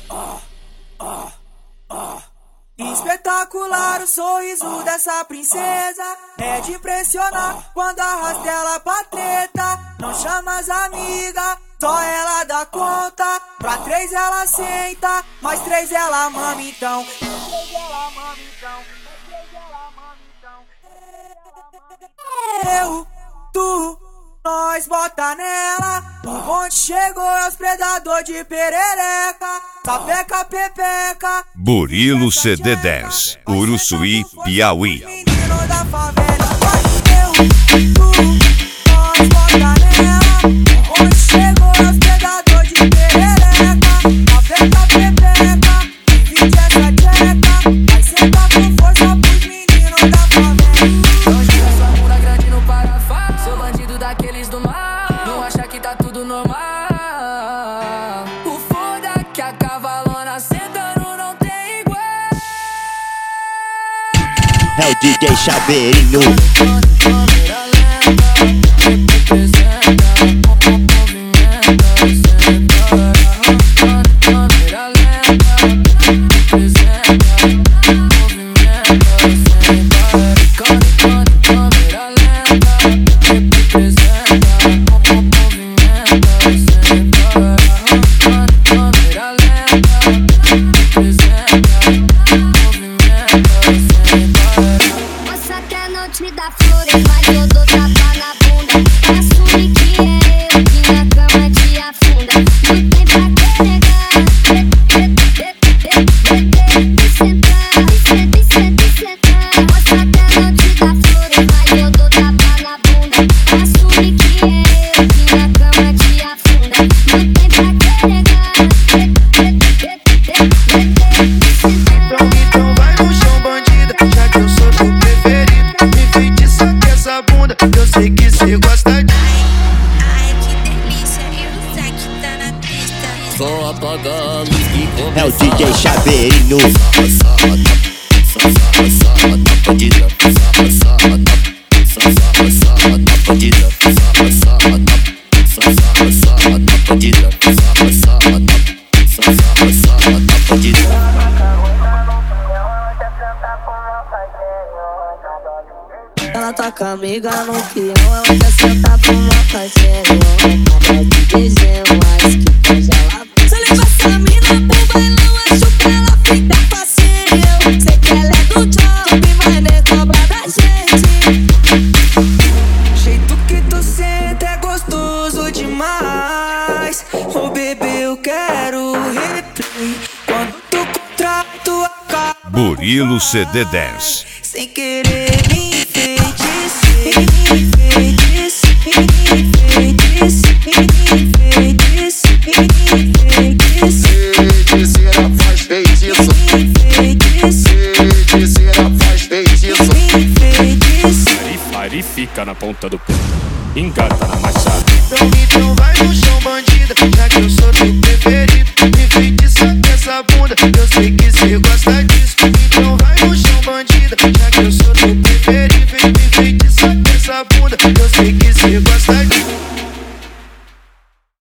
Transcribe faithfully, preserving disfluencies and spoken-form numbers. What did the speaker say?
Espetacular o sorriso dessa princesa, é de impressionar quando arrasta ela pra treta. Não chama as amigas, só ela dá conta. Pra três ela senta, mais três ela mama então. Eu, tu, nós bota nela. O bonde chegou, é os predador de perereca. Sapeca, pepeca. Burilo C D dez, Uruçuí, Piauí. Menino da favela, eu, tu, nós bota nela. O bonde chegou, é os predador de perereca. Sapeca, pepeca. Divide essa tcheca. Vai sentar com força pros meninos da favela. Não gira sua bunda grande no parafuso. Sou bandido daqueles do mal. Não acha que tá tudo normal. O foda é que a cavalona sentando não tem igual. É o D J Chaveirinho. Câmera lenta, representa, movimenta, senta. Câmera lenta, representa, movimenta, senta. Câmera lenta, representa, movimenta, senta. Câmera lenta, representa, movimenta, senta. Moça quer não te dar flores, mas eu dou tapa na bunda. Assume que é eu que na cama te afunda. Não tem pra que negar. E sentar, e senta, e senta, e sentar. Moça quer não te dar flores, mas eu dou tapa na bunda. Assume que é eu que na cama te afunda. Não tem pra que negar. Então vai no chão, bandida, já que eu sou teu preferido. Me feitiça com essa bunda, eu sei que cê gosta de. Ai, que delícia, eu sei que tá na pista. Só apagar a luz que começa. É o D J Chaveirinho. Sarra, sarra, sarra na bandida. Sarra, sarra na, sarra, sarra na bandida. Sarra, sarra na, sarra, sarra na bandida. Sarra, sarra na, sarra, sarra na bandida. Ela tá com a amiga no peão, ela quer sentar pro meu parceiro. Ela te desenho, mas que coisa ela. Se eu levar essa mina pro bailão, acho que ela fica facinho. Sei que ela é do job, mas nem cobra da gente. Jeito que tu senta é gostoso demais. Ô bebê, eu quero replay. Quando tu contrato acaba. Burilo C D dez. Sem querer me enfeitice, me enfeitice, me enfeitice, me enfeitice, me enfeitice. Feiticeira faz feitiço. Feiticeira faz feitiço. Fire fica na ponta do pé, engata na machada. Então, então vai no chão, bandida, já que eu sou teu preferido.